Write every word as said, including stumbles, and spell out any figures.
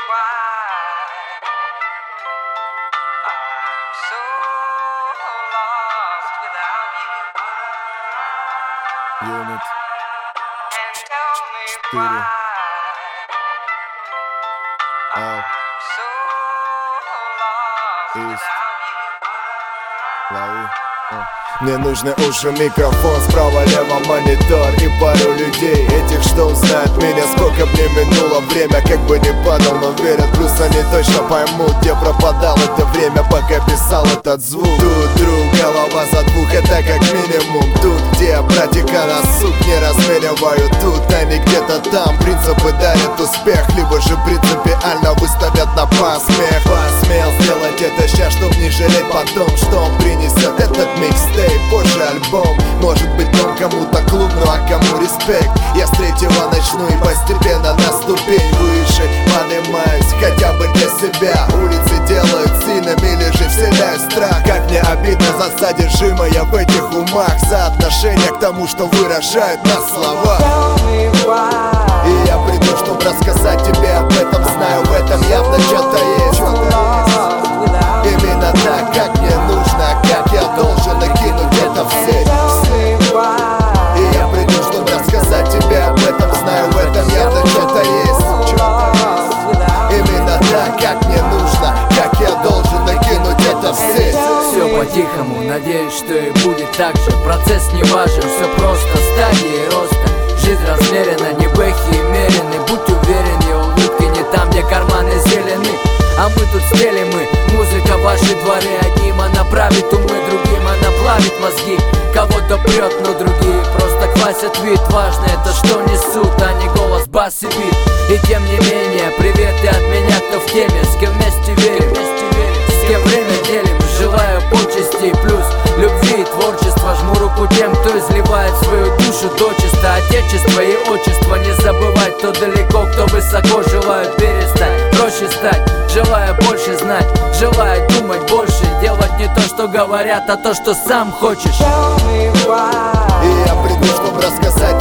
Unit четыре. Л. Ист. Лови. Мне нужен уже микрофон, справа-лево монитор и пару людей, этих, что узнают меня. Сколько мне минуло время, как бы не падал, но верят. Плюс они точно поймут, где пропадал это время, пока писал этот звук. Тут друг, голова за двух, это как минимум. Тут, где братика на сук не разменивают, тут они где-то там. Принципы дарят успех, либо же принципиально выставят на посмех. Посмел сделать это сейчас, чтоб не жалеть потом, что он принесет этот микстейп. Позже альбом, может быть он кому-то клуб, ну а кому респект. Я с третьего начну и постепенно на ступень выше поднимаюсь, хотя бы для себя. Улицы делают сильными или же вселяют страх. Как мне обидно за содержимое в этих умах, за отношение к тому, что выражают на словах. И я приду, чтобы рассказать тебе об этом. Знаю, в этом явно что-то есть. Именно так, как мне нужно, как я должен накинуть это в сеть. И я приду, чтобы рассказать тебе об этом. Знаю, в этом явно что-то есть. Именно так, как мне нужно, как я должен накинуть это в сеть. Все по-тихому, надеюсь, что и будет так же. Процесс не важен, все просто, стадии роста. Жизнь размерена, не бэхи и мерены. Будь уверен, и улыбки не там, где карманы зелены. А мы тут стелим, мы, музыка в ваши дворы. Одним она правит умы, другим она плавит мозги. Кого-то прет, но другие просто квасят вид. Важно это, что несут, а не голос, бас и бит. И тем не менее, приветы от меня, кто в теме. С кем вместе верим, с кем время делим. Желаю почестей, плюс любви и творчества. Жму руку тем, кто изливает свою душу дочисто. Отечество и отчество не забывать. Кто далеко, кто высоко, желаю перестать, проще стать. Желаю больше знать, желаю думать больше. Делать не то, что говорят, а то, что сам хочешь. И я приду, чтобы рассказать